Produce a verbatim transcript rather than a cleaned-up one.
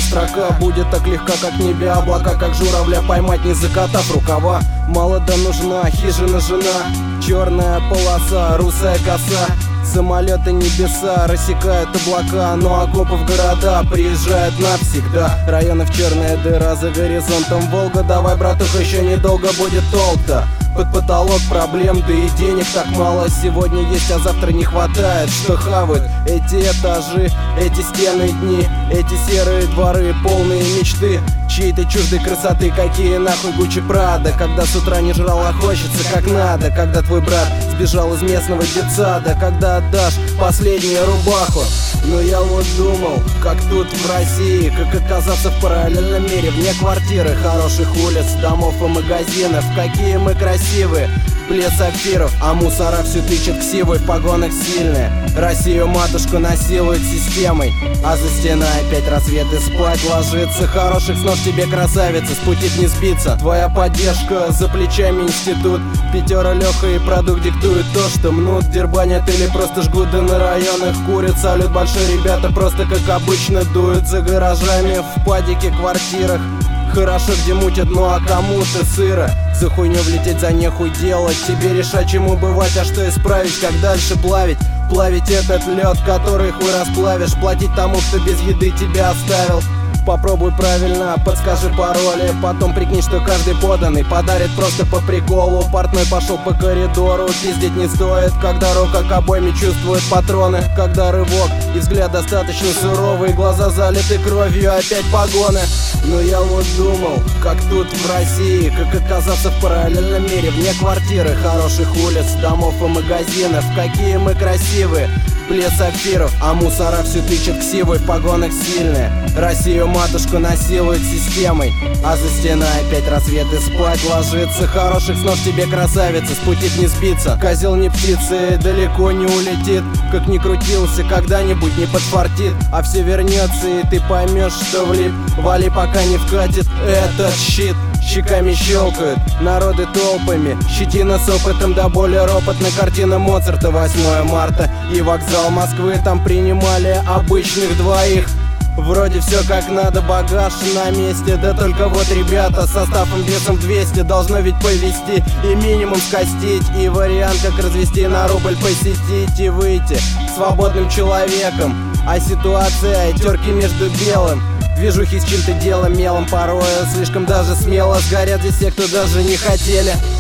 строка будет так легка, как в небе облака, как журавля поймать, не закатав рукава. Мало да нужна хижина жена, черная полоса, русая коса. Самолеты небеса рассекают облака, но окопы в города приезжают навсегда. Районов черная дыра, за горизонтом Волга. Давай, братуха, еще недолго будет толк-то. Под потолок проблем, да и денег так мало. Сегодня есть, а завтра не хватает. Что хавают эти этажи, эти стены дни, эти серые дворы, полные мечты чьей-то чуждой красоты. Какие нахуй Гуччи Прада, когда с утра не жрал, а хочется как надо. Когда твой брат сбежал из местного детсада, когда отдашь последнюю рубаху. Но я вот думал, как тут в России, как оказаться в параллельном мире, вне квартиры, хороших улиц, домов и магазинов. Какие мы красивые, плес сапфиров, а мусора все тычет ксивой, в погонах сильные. Россию матушку насилует системой, а за стеной опять рассвет и спать ложится. Хороших снов тебе, красавица, с пути не сбиться. Твоя поддержка, за плечами институт. Пятера Леха и продукт диктуют то, что мнут, дербанят или просто жгут, да на районах курят. Салют большой, ребята просто как обычно дуют за гаражами, в падике, квартирах. Хорошо, где мутят, ну а кому-то сыро. За хуйню влететь, за нехуй делать. Тебе решать, чему бывать, а что исправить, как дальше плавить. Плавить этот лед, который хуй расплавишь. Платить тому, кто без еды тебя оставил. Попробуй правильно, подскажи пароли. Потом прикинь, что каждый поданный подарит просто по приколу. Портной пошел по коридору, пиздеть не стоит. Когда рука к обойме чувствует патроны. Когда рывок и взгляд достаточно суровый, глаза залиты кровью, опять погоны. Но я вот думал, как тут в России, как оказаться в параллельном мире, вне квартиры, хороших улиц, домов и магазинов. Какие мы красивые, плес сапфиров, а мусора все тычет ксивой, в погонах сильные. Россию матушку насилует системой, а за стеной опять рассвет и спать ложится. Хороших снов тебе, красавица, с пути не сбиться. Козел не птица и далеко не улетит, как ни крутился, когда-нибудь не подфартит. А все вернется и ты поймешь, что влип. Вали, пока не вкатит этот щит. Щеками щелкают народы толпами, щетина с опытом до боли ропотная. Картина Моцарта, восьмое марта и вокзал Москвы. Там принимали обычных двоих. Вроде все как надо, багаж на месте. Да только вот ребята, составом весом двести должно ведь повезти и минимум скостить. И вариант, как развести на рубль, посетить и выйти свободным человеком. А ситуация, терки между белым, движухи с чем-то делом, мелом порою слишком даже смело. Сгорят здесь все, кто даже не хотели.